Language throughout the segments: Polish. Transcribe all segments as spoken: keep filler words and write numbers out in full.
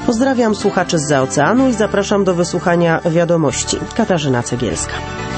Pozdrawiam słuchaczy zza oceanu i zapraszam do wysłuchania wiadomości. Katarzyna Cegielska.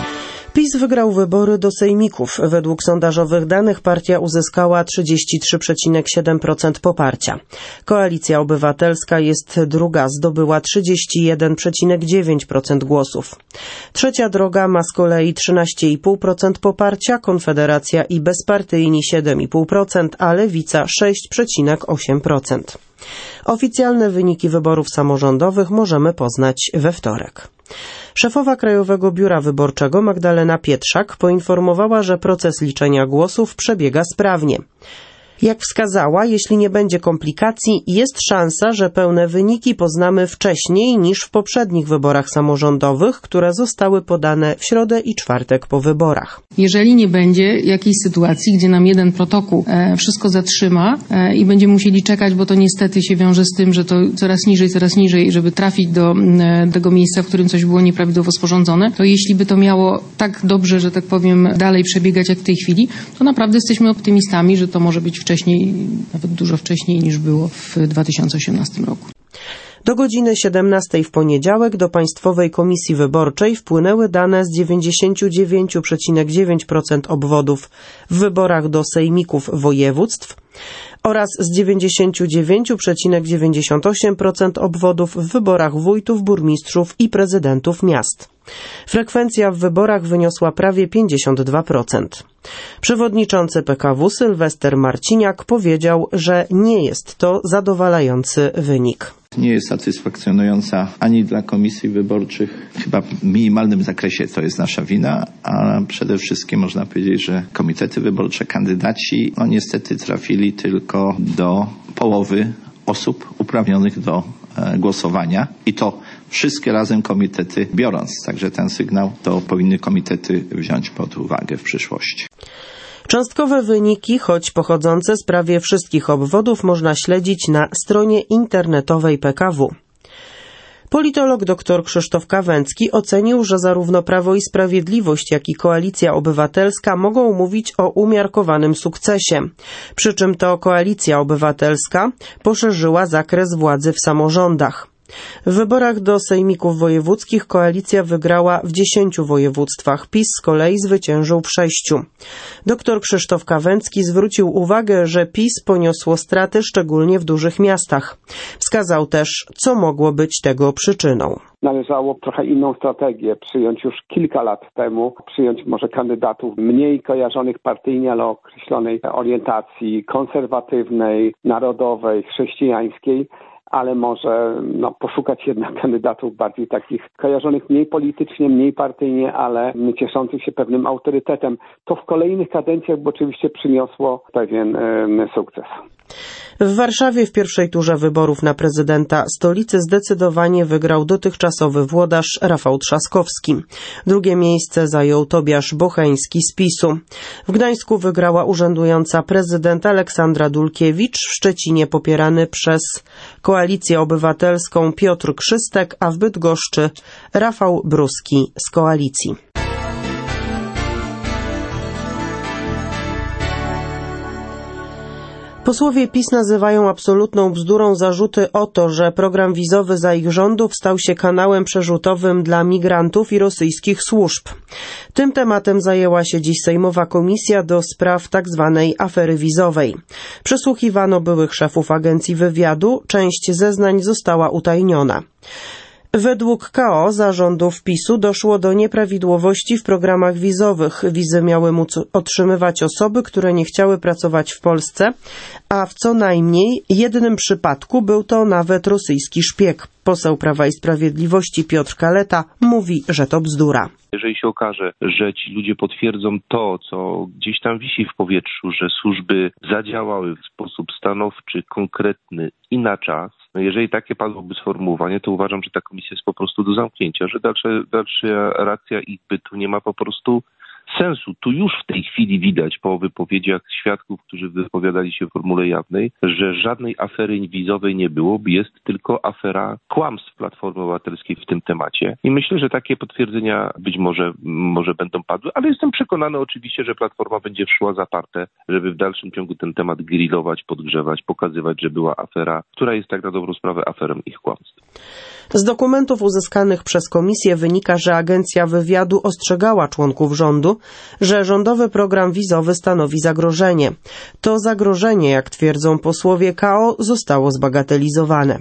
PiS wygrał wybory do sejmików. Według sondażowych danych partia uzyskała trzydzieści trzy przecinek siedem procent poparcia. Koalicja Obywatelska jest druga, zdobyła trzydzieści jeden przecinek dziewięć procent głosów. Trzecia droga ma z kolei trzynaście i pół procent poparcia, Konfederacja i bezpartyjni siedem i pół procent, a Lewica sześć przecinek osiem procent. Oficjalne wyniki wyborów samorządowych możemy poznać we wtorek. Szefowa Krajowego Biura Wyborczego Magdalena Pietrzak poinformowała, że proces liczenia głosów przebiega sprawnie. Jak wskazała, jeśli nie będzie komplikacji, jest szansa, że pełne wyniki poznamy wcześniej niż w poprzednich wyborach samorządowych, które zostały podane w środę i czwartek po wyborach. Jeżeli nie będzie jakiejś sytuacji, gdzie nam jeden protokół e, wszystko zatrzyma e, i będziemy musieli czekać, bo to niestety się wiąże z tym, że to coraz niżej, coraz niżej, żeby trafić do e, tego miejsca, w którym coś było nieprawidłowo sporządzone, to jeśli by to miało tak dobrze, że tak powiem, dalej przebiegać jak w tej chwili, to naprawdę jesteśmy optymistami, że to może być wcześniej. Wcześniej, nawet dużo wcześniej niż było w dwa tysiące osiemnastym roku. Do godziny siedemnastej w poniedziałek do Państwowej Komisji Wyborczej wpłynęły dane z dziewięćdziesiąt dziewięć przecinek dziewięć procent obwodów w wyborach do sejmików województw oraz z dziewięćdziesiąt dziewięć przecinek dziewięćdziesiąt osiem procent obwodów w wyborach wójtów, burmistrzów i prezydentów miast. Frekwencja w wyborach wyniosła prawie pięćdziesiąt dwa procent. Przewodniczący P K W Sylwester Marciniak powiedział, że nie jest to zadowalający wynik. Nie jest satysfakcjonująca ani dla komisji wyborczych, chyba w minimalnym zakresie to jest nasza wina, a przede wszystkim można powiedzieć, że komitety wyborcze, kandydaci, no niestety trafili tylko do połowy osób uprawnionych do e, głosowania i to wszystkie razem komitety biorąc. Także ten sygnał to powinny komitety wziąć pod uwagę w przyszłości. Cząstkowe wyniki, choć pochodzące z prawie wszystkich obwodów, można śledzić na stronie internetowej P K W. Politolog dr Krzysztof Kawęcki ocenił, że zarówno Prawo i Sprawiedliwość, jak i Koalicja Obywatelska mogą mówić o umiarkowanym sukcesie. Przy czym to Koalicja Obywatelska poszerzyła zakres władzy w samorządach. W wyborach do sejmików wojewódzkich koalicja wygrała w dziesięciu województwach, PiS z kolei zwyciężył w sześciu. Dr Krzysztof Kawęcki zwrócił uwagę, że PiS poniosło straty szczególnie w dużych miastach. Wskazał też, co mogło być tego przyczyną. Należało trochę inną strategię przyjąć już kilka lat temu, przyjąć może kandydatów mniej kojarzonych partyjnie, ale o określonej orientacji konserwatywnej, narodowej, chrześcijańskiej, ale może no, poszukać jednak kandydatów bardziej takich kojarzonych mniej politycznie, mniej partyjnie, ale cieszących się pewnym autorytetem. To w kolejnych kadencjach by oczywiście przyniosło pewien y, sukces. W Warszawie w pierwszej turze wyborów na prezydenta stolicy zdecydowanie wygrał dotychczasowy włodarz Rafał Trzaskowski. Drugie miejsce zajął Tobiasz Bocheński z PiSu. W Gdańsku wygrała urzędująca prezydent Aleksandra Dulkiewicz, w Szczecinie popierany przez Koalicję Obywatelską Piotr Krzystek, a w Bydgoszczy Rafał Bruski z Koalicji. Posłowie PiS nazywają absolutną bzdurą zarzuty o to, że program wizowy za ich rządów stał się kanałem przerzutowym dla migrantów i rosyjskich służb. Tym tematem zajęła się dziś Sejmowa Komisja do spraw tzw. afery wizowej. Przesłuchiwano byłych szefów agencji wywiadu, część zeznań została utajniona. Według K O zarządów PiSu doszło do nieprawidłowości w programach wizowych. Wizy miały móc otrzymywać osoby, które nie chciały pracować w Polsce, a w co najmniej jednym przypadku był to nawet rosyjski szpieg. Poseł Prawa i Sprawiedliwości Piotr Kaleta mówi, że to bzdura. Jeżeli się okaże, że ci ludzie potwierdzą to, co gdzieś tam wisi w powietrzu, że służby zadziałały w sposób stanowczy, konkretny i na czas, no jeżeli takie padłoby sformułowanie, to uważam, że ta komisja jest po prostu do zamknięcia, że dalsza, dalsza racja ich bytu nie ma po prostu sensu. Tu już w tej chwili widać po wypowiedziach świadków, którzy wypowiadali się w formule jawnej, że żadnej afery wizowej nie było, jest tylko afera kłamstw Platformy Obywatelskiej w tym temacie. I myślę, że takie potwierdzenia być może, może będą padły, ale jestem przekonany oczywiście, że Platforma będzie szła zaparte, żeby w dalszym ciągu ten temat grillować, podgrzewać, pokazywać, że była afera, która jest tak na dobrą sprawę aferą ich kłamstw. Z dokumentów uzyskanych przez komisję wynika, że Agencja Wywiadu ostrzegała członków rządu, że rządowy program wizowy stanowi zagrożenie. To zagrożenie, jak twierdzą posłowie K O, zostało zbagatelizowane.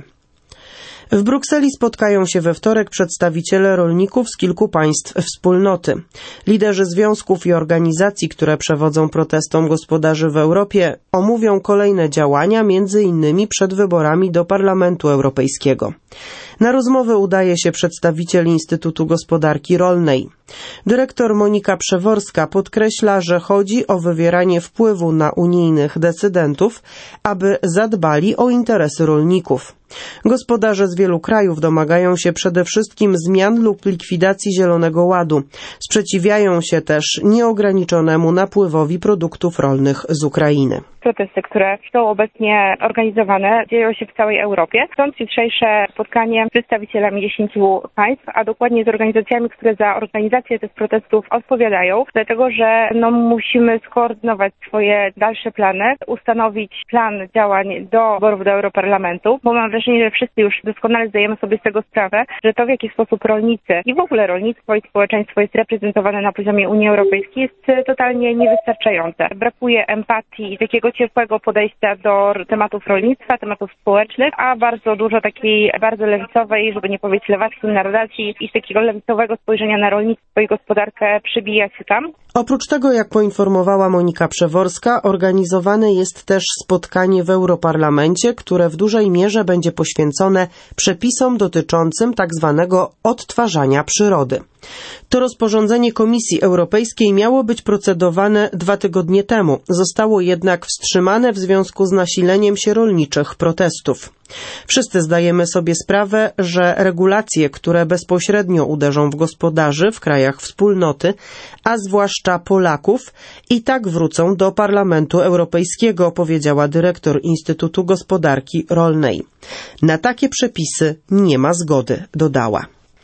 W Brukseli spotkają się we wtorek przedstawiciele rolników z kilku państw wspólnoty. Liderzy związków i organizacji, które przewodzą protestom gospodarzy w Europie, omówią kolejne działania, między innymi przed wyborami do Parlamentu Europejskiego. Na rozmowę udaje się przedstawiciel Instytutu Gospodarki Rolnej. Dyrektor Monika Przeworska podkreśla, że chodzi o wywieranie wpływu na unijnych decydentów, aby zadbali o interesy rolników. Gospodarze z wielu krajów domagają się przede wszystkim zmian lub likwidacji Zielonego Ładu. Sprzeciwiają się też nieograniczonemu napływowi produktów rolnych z Ukrainy. Protesty, które są obecnie organizowane, dzieją się w całej Europie. Stąd jutrzejsze spotkanie z przedstawicielami dziesięciu państw, a dokładnie z organizacjami, które za organizację tych protestów odpowiadają, dlatego że no, musimy skoordynować swoje dalsze plany, ustanowić plan działań do wyborów do Europarlamentu, bo mam wrażenie, że wszyscy już doskonale zdajemy sobie z tego sprawę, że to, w jaki sposób rolnicy i w ogóle rolnictwo i społeczeństwo jest reprezentowane na poziomie Unii Europejskiej, jest totalnie niewystarczające. Brakuje empatii i takiego ciepłego podejścia do tematów rolnictwa, tematów społecznych, a bardzo dużo takiej bardzo lewicowej, żeby nie powiedzieć lewackiej narracji i takiego lewicowego spojrzenia na rolnictwo i gospodarkę przybija się tam. Oprócz tego, jak poinformowała Monika Przeworska, organizowane jest też spotkanie w Europarlamencie, które w dużej mierze będzie poświęcone przepisom dotyczącym tak zwanego odtwarzania przyrody. To rozporządzenie Komisji Europejskiej miało być procedowane dwa tygodnie temu. Zostało jednak wstrzymane w związku z nasileniem się rolniczych protestów. Wszyscy zdajemy sobie sprawę, że regulacje, które bezpośrednio uderzą w gospodarzy w krajach wspólnoty, a zwłaszcza Polaków, i tak wrócą do Parlamentu Europejskiego, powiedziała dyrektor Instytutu Gospodarki Rolnej. Na takie przepisy nie ma zgody, dodała.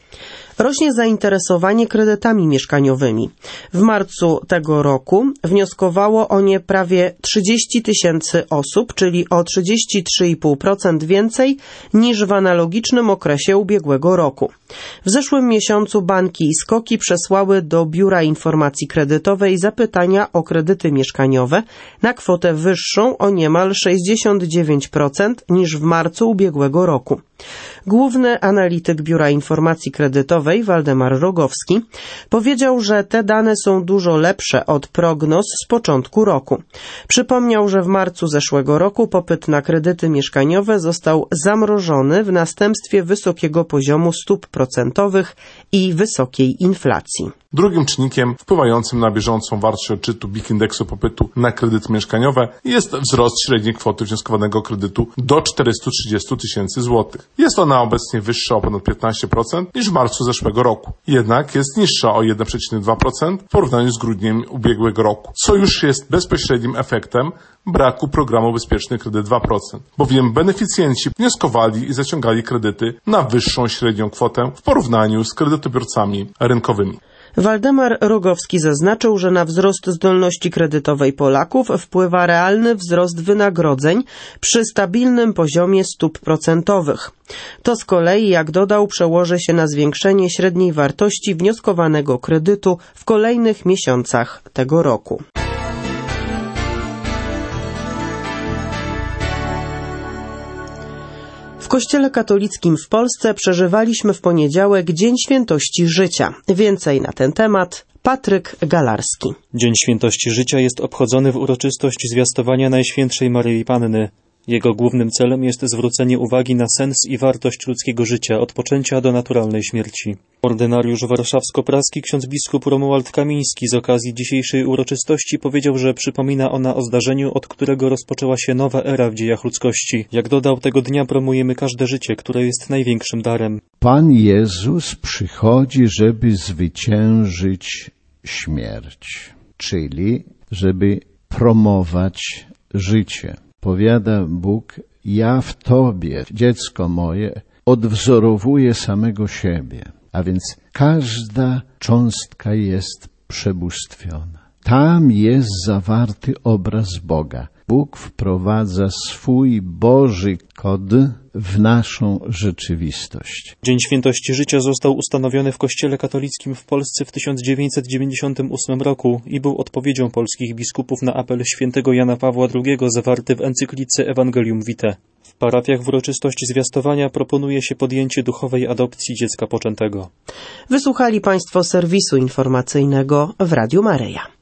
Rośnie zainteresowanie kredytami mieszkaniowymi. W marcu tego roku wnioskowało o nie prawie trzydzieści tysięcy osób, czyli o trzydzieści trzy i pół procent więcej niż w analogicznym okresie ubiegłego roku. W zeszłym miesiącu banki i SKOK-i przesłały do Biura Informacji Kredytowej zapytania o kredyty mieszkaniowe na kwotę wyższą o niemal sześćdziesiąt dziewięć procent niż w marcu ubiegłego roku. Główny analityk Biura Informacji Kredytowej, Waldemar Rogowski, powiedział, że te dane są dużo lepsze od prognoz z początku roku. Przypomniał, że w marcu zeszłego roku popyt na kredyty mieszkaniowe został zamrożony w następstwie wysokiego poziomu stóp procentowych i wysokiej inflacji. Drugim czynnikiem wpływającym na bieżącą wartość odczytu B I K indeksu popytu na kredyty mieszkaniowe jest wzrost średniej kwoty wnioskowanego kredytu do czterysta trzydzieści tysięcy złotych. Jest ona obecnie wyższa o ponad piętnaście procent niż w marcu zeszłego roku. Jednak jest niższa o jeden przecinek dwa procent w porównaniu z grudniem ubiegłego roku, co już jest bezpośrednim efektem braku programu Bezpieczny Kredyt dwa procent, bowiem beneficjenci wnioskowali i zaciągali kredyty na wyższą średnią kwotę w porównaniu z kredytobiorcami rynkowymi. Waldemar Rogowski zaznaczył, że na wzrost zdolności kredytowej Polaków wpływa realny wzrost wynagrodzeń przy stabilnym poziomie stóp procentowych. To z kolei, jak dodał, przełoży się na zwiększenie średniej wartości wnioskowanego kredytu w kolejnych miesiącach tego roku. W Kościele katolickim w Polsce przeżywaliśmy w poniedziałek Dzień Świętości Życia. Więcej na ten temat Patryk Galarski. Dzień Świętości Życia jest obchodzony w uroczystość zwiastowania Najświętszej Maryi Panny. Jego głównym celem jest zwrócenie uwagi na sens i wartość ludzkiego życia od poczęcia do naturalnej śmierci. Ordynariusz warszawsko-praski ksiądz biskup Romuald Kamiński z okazji dzisiejszej uroczystości powiedział, że przypomina ona o zdarzeniu, od którego rozpoczęła się nowa era w dziejach ludzkości. Jak dodał, tego dnia promujemy każde życie, które jest największym darem. Pan Jezus przychodzi, żeby zwyciężyć śmierć, czyli żeby promować życie. Powiada Bóg, ja w Tobie, dziecko moje, odwzorowuję samego siebie, a więc każda cząstka jest przebóstwiona. Tam jest zawarty obraz Boga. Bóg wprowadza swój Boży kod w naszą rzeczywistość. Dzień Świętości Życia został ustanowiony w Kościele katolickim w Polsce w tysiąc dziewięćset dziewięćdziesiątym ósmym roku i był odpowiedzią polskich biskupów na apel świętego Jana Pawła drugiego zawarty w encyklice Evangelium Vitae. W parafiach w uroczystość zwiastowania proponuje się podjęcie duchowej adopcji dziecka poczętego. Wysłuchali Państwo serwisu informacyjnego w Radiu Maryja.